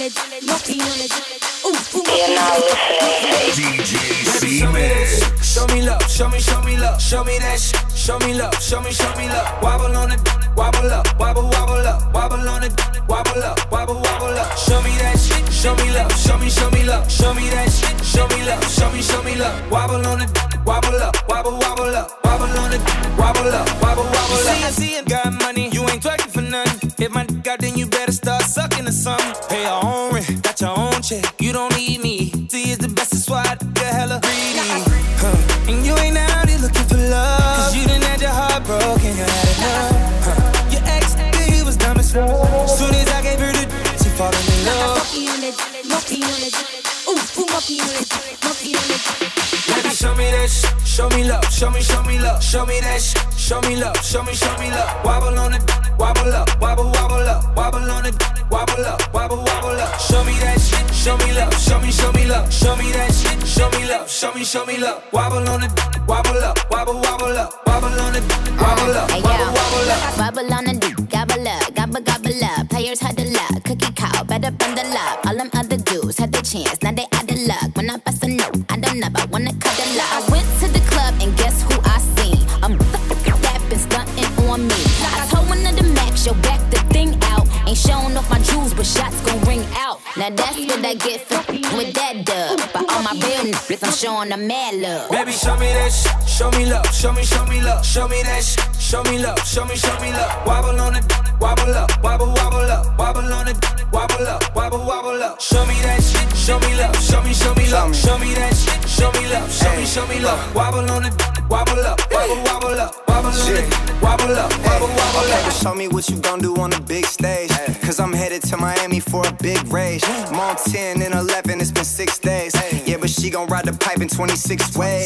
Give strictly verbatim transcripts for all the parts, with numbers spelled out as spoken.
it, monkey on it. Ooh, ooh, you're not listening. D J C-Man. Show me love, show me, show me love, show me that shit. Show me love, show me, show me love. Wobble on it, wobble up, wobble, wobble up, wobble on it, wobble up, wobble, wobble up. Show me that shit, show me love, show me, show me love, show me that shit. Show me love, show me, show me love. Wobble on it, wobble up, wobble, wobble up, wobble on it, wobble up, wobble, wobble up. You see, I got money, you ain't twerking for nothing. If my dick out, then you better start sucking or something. Pay your own rent, got your own check. You don't need me. See, it's the best, that's why I get hella greedy. Huh. And you ain't out here looking for love, cause you done had your heart broken, you had enough. Huh. Your ex, he was dumb as fuck. Soon as I gave her the she falling in love. Monkey on it, monkey on it. Ooh, ooh, monkey on it, monkey on it. Baby, show me that shit, show me love, show me, show me love, show me that shit, show me love, show me, show me love. Wobble on it, wobble up, wobble, wobble up, wobble on it, wobble up, wobble, wobble up. Show me that shit, show me love, show me, show me love, show me that shit, show me love, show me, show me love. Wobble on it, wobble up, wobble, wobble up, wobble on it, wobble up, wobble, wobble up. Wobble on the dick, gobble up, gobble, gobble up. Players had the luck, cookie cow, better bundle up. All them other dudes had the chance, now they out of luck. When I bust a note, I don't know, I wanna cuddle up. I went to the club and guess who I seen? A motherfucker that been stunting on me. I told one of the max, yo, back the thing out. Ain't showing off my jewels, but shots gon' ring out. Now that's what I get for with that dub. But all my real niggas, I'm showing them mad love. Baby, show me that shit, show me love, show me, show me love, show me that shit, show me love, show me, show me love. Wobble on it, wobble up, wobble, wobble up, wobble on it, wobble up, wobble, wobble up. Show me that shit, show me love, show me, show me love, show me that shit, show me love, show me, show me love. Wobble on it, wobble up, wobble, wobble up, wobble on it, wobble up, wobble, wobble up. Show me what you gon' do on the big stage, cause I'm headed to Miami for a big rage. I'm on ten and eleven, it's been six days. Yeah, but she gon' ride the pipe in twenty-six ways.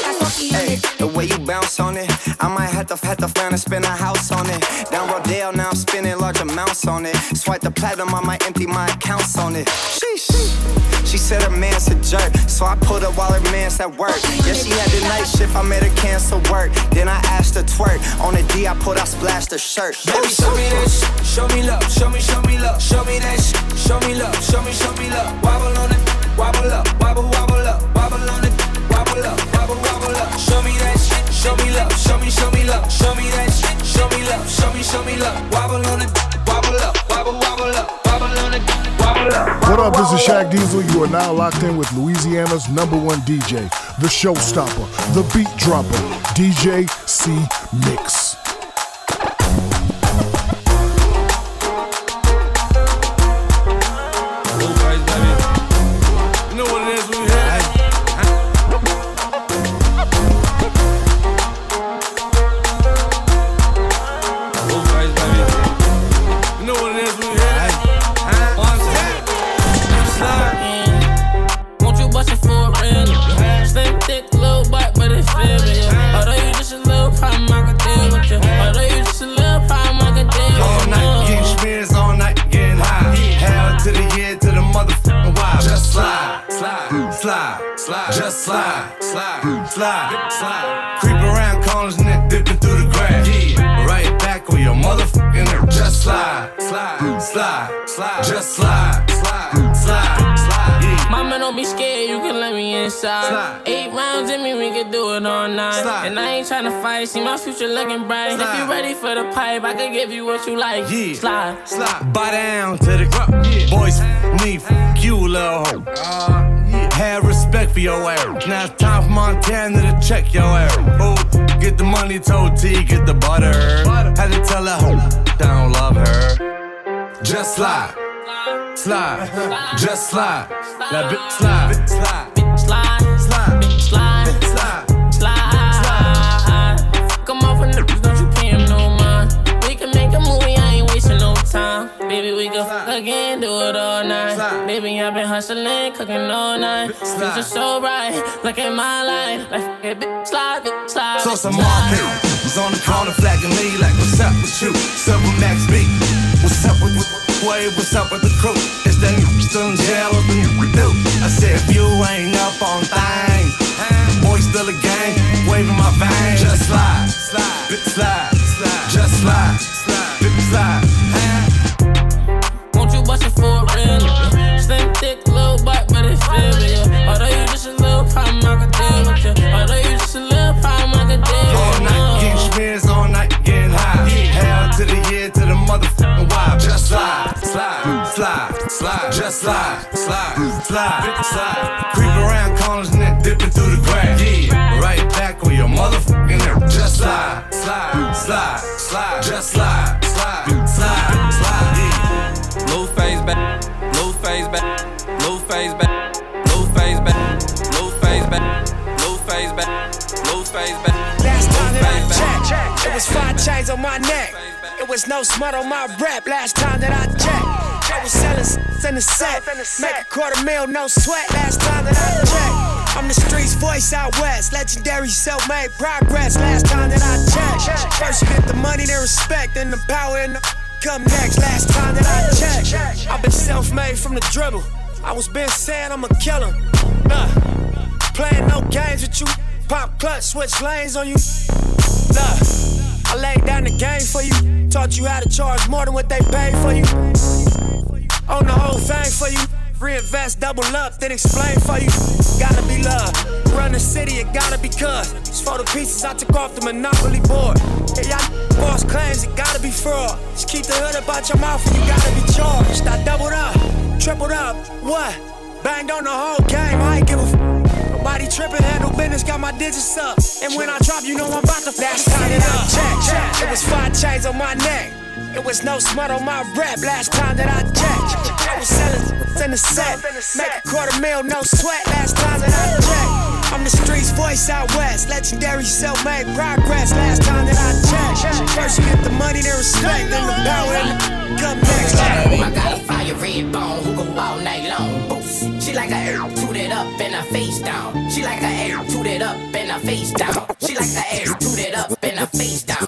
Hey, the way you bounce on it, I might have to have to find and spend a house on it. Down Rodale, now I'm spending large amounts on it. Swipe the platinum, I might empty my accounts on it. Sheesh. She said her man's a jerk, so I pulled up while her man's at work. Yeah, she had the night shift, I made her cancel work. Then I asked her twerk. On the D, I pulled out, splashed her shirt. Baby, show me that shit, show me love, show me, show me love, show me that shit, show me love, show me, show me love. Wobble on it, wobble up, wobble, wobble up, wobble on it, wobble up, wobble, wobble up. Show me that shit, show me love, show me, show me love, show me that shit, show me love, show me, show me love. Wobble on it, wobble up, wobble, wobble up, wobble on it, wobble up. What up, this is Shaq Diesel. You are now locked in with Louisiana's number one D J, the showstopper, the beat dropper, D J C-Mix. Just slide, slide, slide, slide. Creep around corners and then dipping through the grass. Yeah, right back on your motherfucking. Just slide, slide, slide, slide. Just slide, slide, slide, slide. Yeah. Mama, don't be scared, you can let me inside. Slide. Eight rounds in me, we can do it all night. Slide. And I ain't tryna fight, see my future looking bright. Slide. If you ready for the pipe, I can give you what you like. Yeah. Slide, slide. Bow down to the ground. Yeah. Boys, me, f you, little hoe. Uh, yeah. Have respect for your ass. Now it's time for Montana to check your ass. Oh, get the money, told T, get the butter. butter. Had to tell her, I don't love her. Just slide, slide, slide. Just slide. That bitch slide, bitch slide, bitch slide, slide, bitch slide, bitch slide, slide. Come off with niggas, don't you pay him no mind. We can make a movie, I ain't wasting no time. Baby, we can fuck again, do it all night. Slide. Baby, I've been hustling, cooking all night. Things are so bright, look at my life. Like, fuck it, bitch slide, bitch slide. So some market was on the corner flagging me like, what's up with you? Silver Max B. What's up with the way? What's up with the crew? Is that you still in jail or the new do? I said, if you ain't up on things, boy, still a gang, waving my vein. Just slide, slide, bitch slide, slide. Just slide, slide, bitch slide. Won't you bust it for real? slide, slide, slide. Creep around corners and then dipping through the grass. Yeah, right back on your motherfucking there. Just slide, slide, slide, slide. Just slide, slide, slide, slide. Yeah. Blue face back, blue face back, blue face back, blue face back, blue face back, blue face back, blue face back. Last time that I checked, it was five chains on my neck. It was no smut on my rap. Last time that I checked, I was selling in the set. Make a quarter mil, no sweat. Last time that I checked, I'm the streets voice out west. Legendary self-made progress. Last time that I checked, first you get the money, then respect, then the power and the come next. Last time that I checked, I've been self-made from the dribble. I was been saying I'm a killer. Nah, playing no games with you. Pop clutch, switch lanes on you. Nah, I laid down the game for you. Taught you how to charge more than what they paid for you. Own the whole thing for you. Reinvest, double up, then explain for you. Gotta be love. Run the city, it gotta be cuz. It's for the pieces I took off the Monopoly board. Yeah, y'all boss claims, it gotta be fraud. Just keep the hood up out your mouth and you gotta be charged. I doubled up, tripled up, what? Banged on the whole game, I ain't give a f. Nobody trippin', handle business, got my digits up. And when I drop, you know I'm about to flash time it up. Check, check. It was five chains on my neck. It was no smut on my rap. Last time that I checked, I was selling in the set. Make a quarter mil, no sweat. Last time that I checked, I'm the streets voice out west. Legendary self-made progress. Last time that I checked, first you get the money, then respect, then the power and the come next. I got a fire red bone who go all night long. Boost. She like a air, toot it up and her face down. She like a air, toot it up and her face down. She like a air, toot it up and her face down.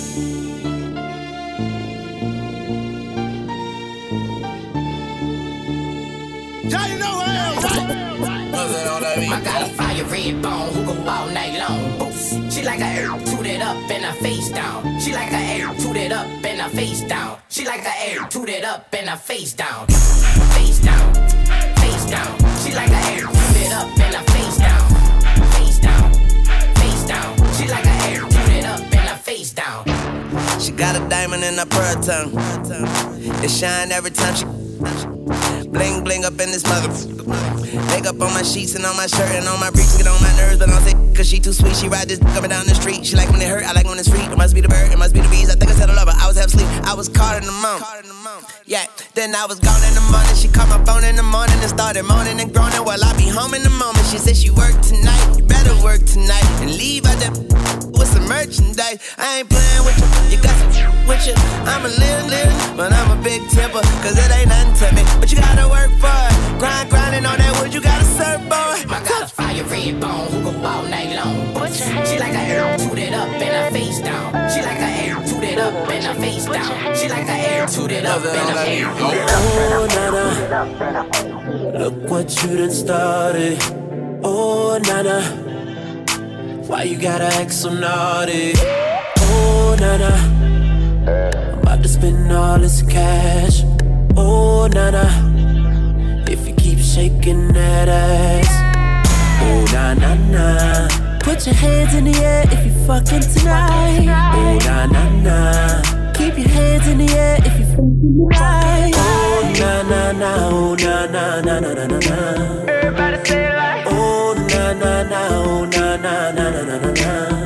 I got a fire red bone who go all night long. Boost. She like a air, toot it up and her face down. She like a air, toot it up and her face down. She like a air, toot it up and her face down. Face down, face down. She like a air, toot it up and her face down. Face down, face down. She like a air, toot it up and her face down. She got a diamond in her pearl tongue. It shine every time she bling bling up in this mother. Makeup on my sheets and on my shirt and on my briefs. Get on my nerves, but I don't say cause she too sweet. She ride this coming down the street. She like when it hurt, I like when it's free. It must be the bird, it must be the bees. I think I said I love her, I was half asleep. I was caught in the moment. Yeah, then I was gone in the morning. She called my phone in the morning and started moaning and groaning. Well, I be home in the moment. She said she worked tonight. You better work tonight and leave out that with some merchandise. I ain't playing with you. You got some with you. I'm a little, little, but I'm a big tipper. Cause it ain't nothing to me. But you gotta work for it. Grind, grinding on that wood. You gotta serve, boy. I got a fire red bone who go all night long. She like a air, toot it up and her face down. She like a air, toot it up and her face down. She like a air, toot it up and her face down. Oh, Nana, look what you done started. Oh, Nana, why you gotta act so naughty? Oh, Nana, I'm about to spend all this cash. Oh, Nana, if you keep shaking that ass. Oh, na na na, put your hands in the air if you fucking tonight. Oh, na na na, keep your hands in the air if you fucking tonight. Oh, na na na, oh, na na na na na na na. Everybody say it like. Oh, na na na, oh, na na na na na na na.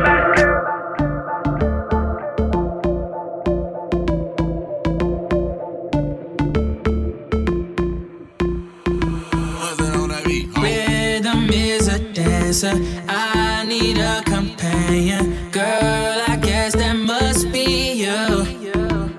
I need a companion. Girl, I guess that must be you.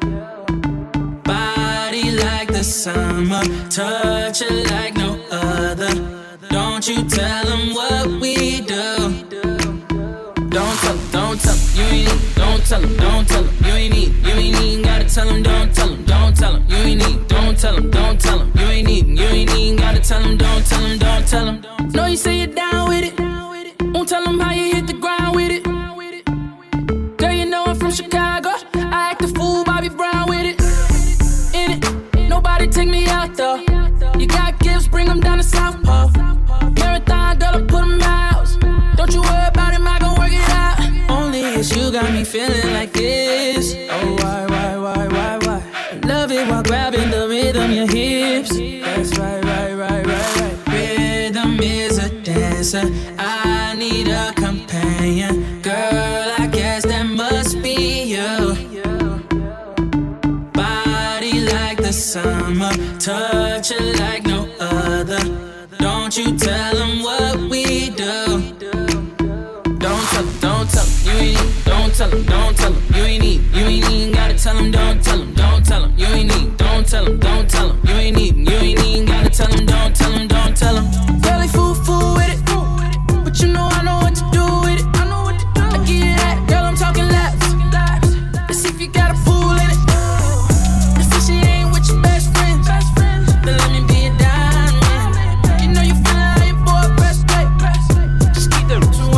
Body like the summer, touch it like no other. Don't you tell them what we do. Don't tell them, don't tell them, you ain't need. Don't tell them, don't tell them, you ain't need. You ain't even gotta tell them, don't tell them, don't tell them, you ain't need. Don't tell them, don't tell them, you ain't need. You ain't even gotta tell them, don't tell them, don't tell them. Know you say you're down with it. Won't tell them how you hit the ground with it. Girl, you know I'm from Chicago. I act a fool, Bobby Brown with it. In it, nobody take me out though. You got gifts, bring them down to South Pole. Marathon, girl, I put them out. Don't you worry about him, I gon' work it out. Only it's you got me feeling like this. Oh, why, why, why, why, why? Love it while grabbing the rhythm, your hips. That's right, right, right. answer. I need a companion. Girl, I guess that must be you. Body like the summer, touch it like no other. Don't you tell them what we do. Don't tell them, don't tell them, you ain't need. Don't tell them, don't tell them, you ain't need. You ain't even gotta tell them, don't tell them, don't tell them, you ain't need. Don't tell them, don't tell them, you ain't need. You ain't even gotta tell them, don't tell them, don't tell them. Girl, they fool, fool with it. But you know I know what to do with it. I know what to do. I get it at, girl, I'm talking laps. Let's see if you got a fool in it. Let's see she ain't with your best friend. Then let me be a diamond. You know you feelin' how your boy press play. Just keep the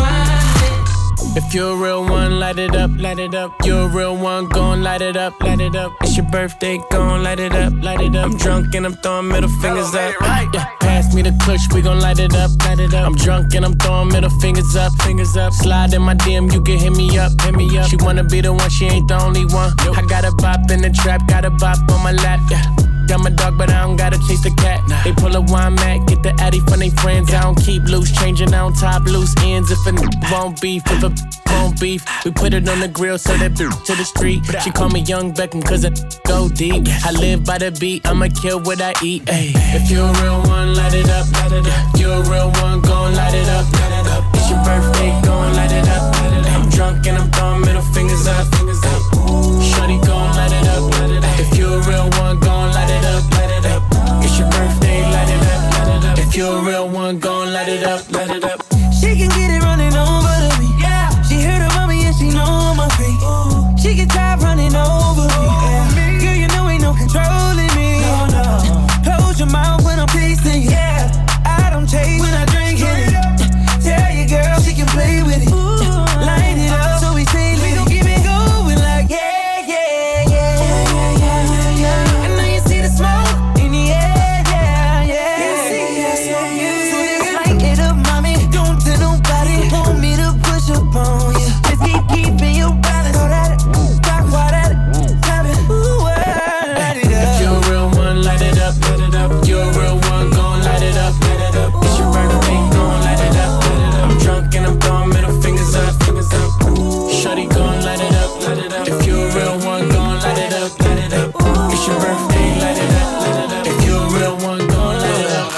rewinding. If you're a real one, light it up, light it up. You're a real one, gon' light it up, light it up. It's your birthday, gon' light it up, light it up. I'm drunk and I'm throwing middle fingers up. Yeah, pass me the clutch, we gon' light it up, light it up. I'm drunk and I'm throwing middle fingers up, fingers up. Slide in my D M, you can hit me up, hit me up. She wanna be the one, she ain't the only one. I got a bop in the trap, got a bop on my lap, yeah. I'm a dog, but I don't gotta chase the cat. Nah. They pull a wine mat, get the addy from they friends. I don't keep loose, changing, I don't top loose ends. If a n- won't beef, if a won't beef, we put it on the grill, so that b- to the street. She call me Young Beckham, cause I go deep. I live by the beat, I'ma kill what I eat. Ay. If you're a real one, light it up, light it up. You're a real one, gon' light it up, light it up. It's your birthday, gon' light it up, light it up. I'm drunk and I'm throwing middle fingers up, fingers up. Shorty gon' light it up, light it up. If you're a real one, gon' light it up, light it up. It's your birthday, light it up, light it up. If you're a real one, gon' light it up, light it up. She can get it running over to me. Yeah. She heard about me and she know I'm a freak. Ooh. She can try running over me. Yeah. Girl, you know ain't no controlling me. No, no. Close your mouth when I'm tasting you. Yeah. I don't chase when I drink it. Tell your girl she can play with it. Ooh. Light it up so we stay lit. We gon' keep it going like yeah, yeah, yeah, yeah, yeah, yeah, yeah. I know you see the smoke in the air, yeah, yeah. You see it, so just light it up, mommy. Don't tell nobody. Want me to push up on you. Just keep keeping your balance. Throw that, talk about that, tap it, ooh, light it up. If you're a real one, light it up, light it up. You're a real one, gon' light it up, light it up. It's your birthday, gon' light it up, light it up. I'm drunk and I'm throwing middle fingers up, fingers up. Shorty gon' light it up, light it up. If you're a real one, gon' light it up, light it up. It's your birthday, light it up, light it up. If you're a real one, gon' light it up.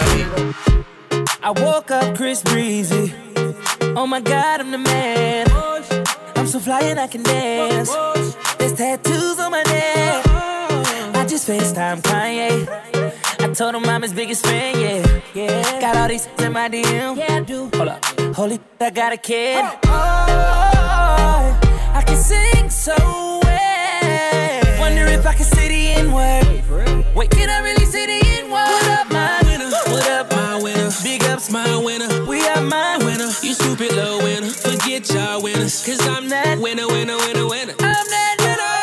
I woke up Chris Breezy. Oh my God, I'm the man. I'm so fly and I can dance. There's tattoos on my neck. I just FaceTime Kanye. I told him I'm his biggest fan, yeah, yeah. Got all these in my D M, yeah I do. Hold up, holy, I got a kid. Oh, oh, oh, I can sing so well. Wonder if I can say the N-word. Wait, can I really say the N-word? What up, my winner? What up, my winner? Big ups, my winner. We are my winner. You stupid little winner. Forget y'all winners. Cause I'm that winner, winner, winner, winner. I'm that winner.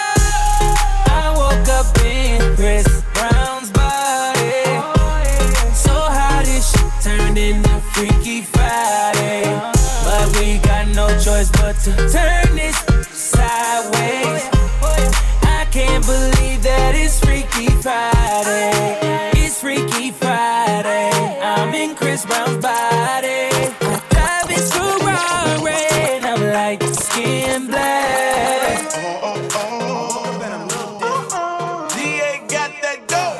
I woke up in Chris Brown's body. So how this shit turned into Freaky Friday. But we got no choice but to turn this sideways. I can't believe that it's Freaky Friday. It's Freaky Friday. I'm in Chris Brown's body. I drive his Ferrari and I'm like skin black. D A got that dope.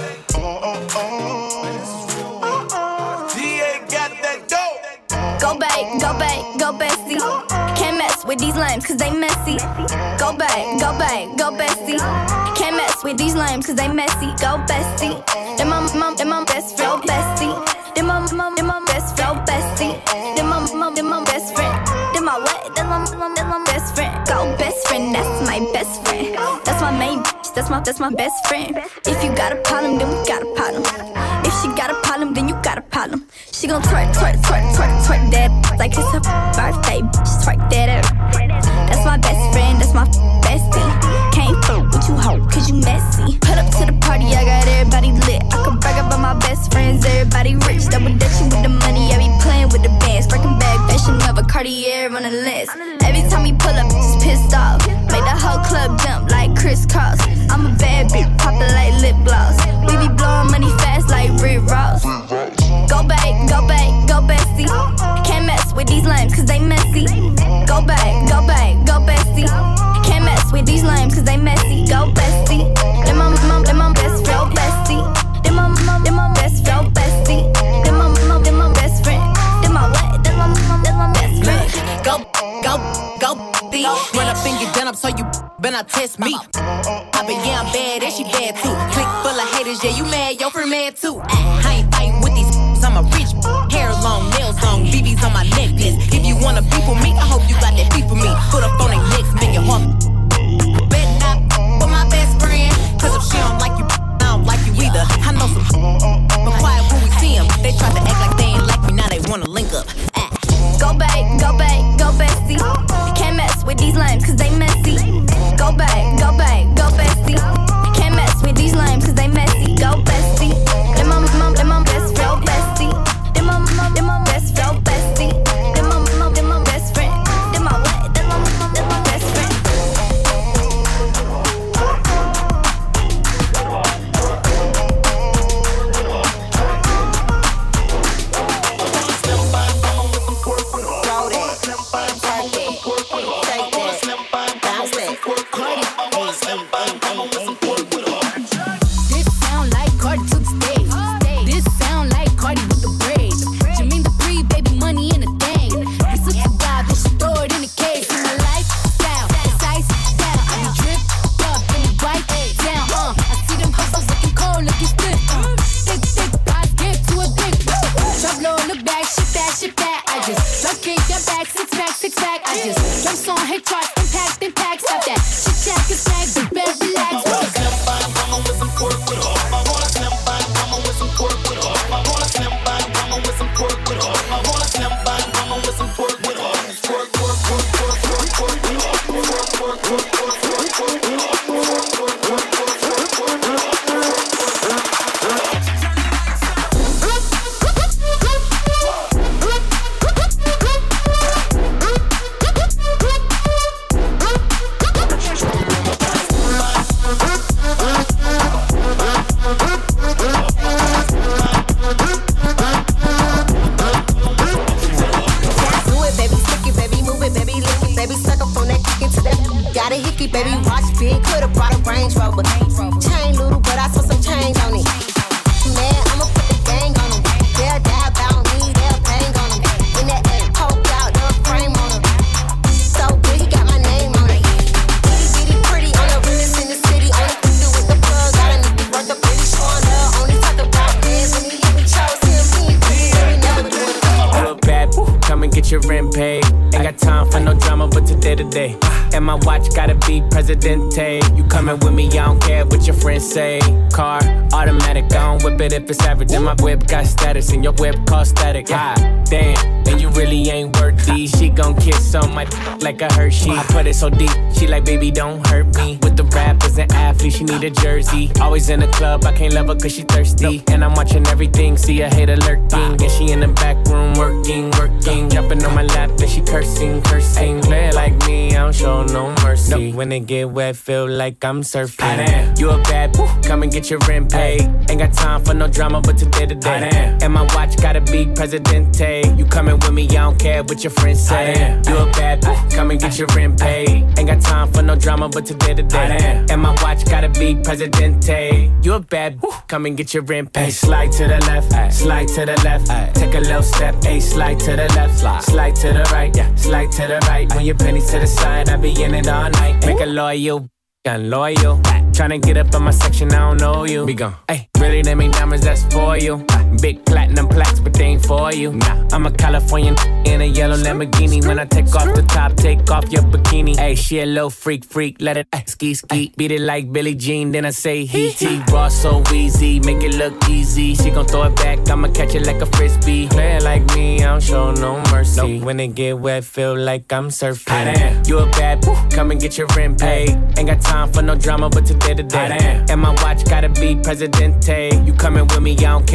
D A got that dope. Go back, go back, go bestie. Can't mess with these lames cause they messy. Go back, go back, go bestie. Can't mess with these lames cause they messy. Go bestie. Them my, my, them my best friend. Go bestie. Them my, my, them my best friend. Go bestie. Them my, my, them my best friend. Them my what? Them my, my, them my best friend. Go best friend, that's my best friend. That's my main bitch, that's my, that's my best friend. If you got a problem, then we got a problem. If she got a problem, then you got a problem. She gon' twerk, twerk, twerk, twerk, twerk that like it's her birthday, bitch, twerk that up. That's my best friend, that's my bestie. Can't fuck with you, hoe, cause you messy. Put up to the party, I got everybody lit. I could brag about my best friends, everybody rich. Double dutching with the money, I be playing with the bands. Breaking bag, fashion of a Cartier on the list. Every time we pull up, just pissed off. Make the whole club jump like crisscross. I'm a bad bitch, poppin' like lip gloss. We be blowing money fast like Rick Ross. Go back, go back, go bestie. Can't mess mess with these lames cause they messy. Go back, go back, go bestie. Can't mess with these lames cause they messy. Go bestie. Them my, my, them my best friend, bestie. Them my, my, them my best friend, bestie. Them my, my, them my best friend. Them my what? Them my, my, them my best friend. Go, go, go, B. Run up and get done up so you better not test me. I bet yeah I'm bad and she bad too. Click full of haters, yeah you mad, your friend mad too. I ain't fighting with these, I'm a rich. Hair long, nails long, B Bs on my necklace. If you wanna beef with me, I hope you got that beef with me. Put up on their necks, make your heart. Bet not with my best friend, cause if she don't like you, I don't like you either. I know some but quiet when we see them. They try to act like they ain't like me, now they wanna link up. Ah. Go back, go back, go bestie. Can't mess with these lames cause they messy. Go back, go back, go bestie. Can't mess with these lames cause they messy. Go bestie. Them my, my, them my best friend, bestie. Them my, my, them my best friend, bestie. Them my, my, them my best friend. Them my what? Them my, my, them my best friend. If it's average, then my whip got status and your whip cost static. Ah, damn, and you really ain't worth these. She gon' kiss on my like a Hershey. I put it so deep, she like, baby, don't hurt me. With the rappers and athletes, she need a jersey. Always in the club, I can't love her cause she thirsty. And I'm watching everything, see a hater lurking. And she in the back room working, working. Jumping on my lap, then she cursing, cursing. Play it like me, I don't show no mercy. When it get wet, feel like I'm surfing. You a bad, come and get your rent paid. Ain't got time for no drama, but today to day. And my watch gotta be Presidente. You coming with me, I don't care what your friends say. You a bad bitch, come and get your rent paid. Ain't got time for no drama, but today to day. And my watch gotta be Presidente. You a bad bitch, come and get your rent paid. Slide to the left, slide to the left. Take a little step, ay, slide to the left, slide to the right, yeah, slide to the right. When your pennies to the side, I be in it all night. Make a loyal, I'm loyal. Tryna get up in my section, I don't know you. Be gone. Ay, really, them ain't diamonds, that's for you. Big platinum plaques, but they ain't for you. Nah, I'm a Californian in a yellow Lamborghini. When I take off the top, take off your bikini. Ay, she a little freak, freak, let it ay, ski, ski. Beat it like Billie Jean, then I say he T. Raw so easy, make it look easy. She gon' throw it back, I'ma catch it like a frisbee. Play it like me, I don't show no mercy. Nope. When it get wet, feel like I'm surfing. You a bad, come and get your rent paid. Ain't got time for no drama, but today to day. And my watch gotta be Presidente. You coming with me, I don't care what your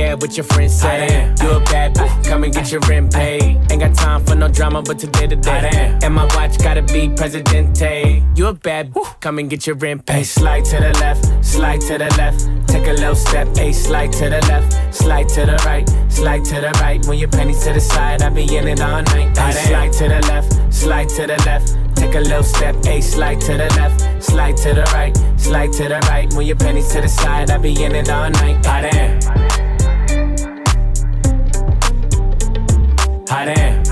friends say. You a bad bitch, come and get your rent paid. Ain't got time for no drama, but today to day. And my watch gotta be Presidente. You a bad bitch, come and get your rent paid. Slide to the left, slide to the left. Take a little step, a slide to the left, slide to the right, slide to the right. When your pennies to the side, I be in it all night. Ay, slide to the left, slide to the left. Take a little step, a slide to the left, slide to the right, slide to the right. When your pennies to the side, I be in it all night. Hot damn. Hot damn.